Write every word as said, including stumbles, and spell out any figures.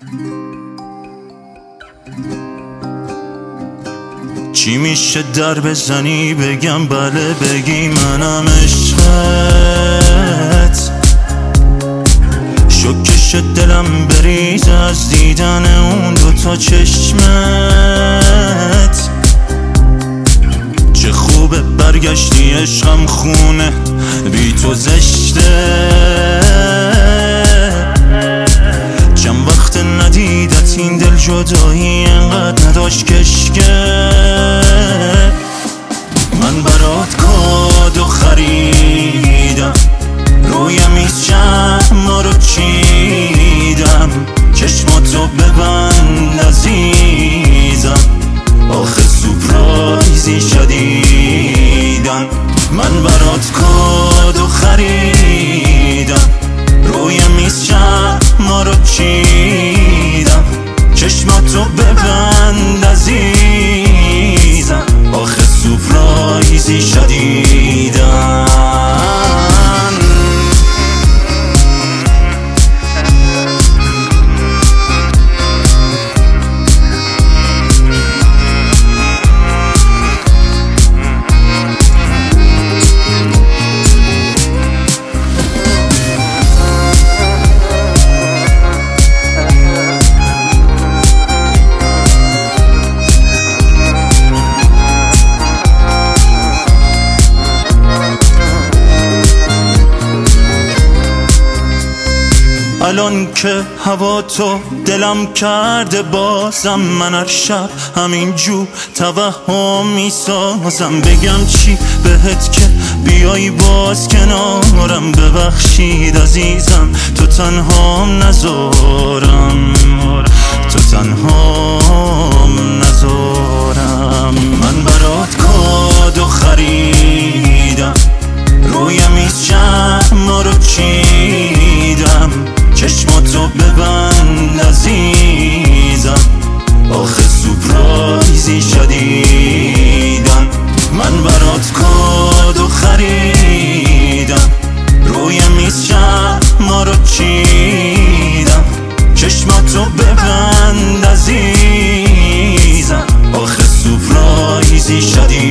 چی میشه در بزنی بگم بله بگی منم عشقت، شکش دلم بریز از دیدن اون دوتا چشمت. چه خوبه برگشتی عشقم خونه بی تو زشته، چند وقت ندیدت این دل جدایی انقدر نداشت کشکه. من برات کادو خریدم، روی میز شمع رو چیدم، چشماتو ببند عزیزم، آخه سورپرایزی شدیدن. من برات کادو خریدم، روی میز شمع رو چیدم، چشماتو ببند عزیزم، آخه سورپرایزی شدیدن. الان که هوا تو دلم کرده بازم، من هر شب همینجور توهم میسازم. بگم چی بهت که بیایی باز کنارم، ببخشید عزیزم تو تنهام نذارم، تو تنهام نذارم. من برات کادو خریدم، روی میز شمع رو چیدم، چشماتو ببند عزیزم، آخه سورپرایزی شدیدن. من برات کادو خریدم، روی میز شمع رو چیدم، چشماتو ببند عزیزم، آخه سورپرایزی شدیدن.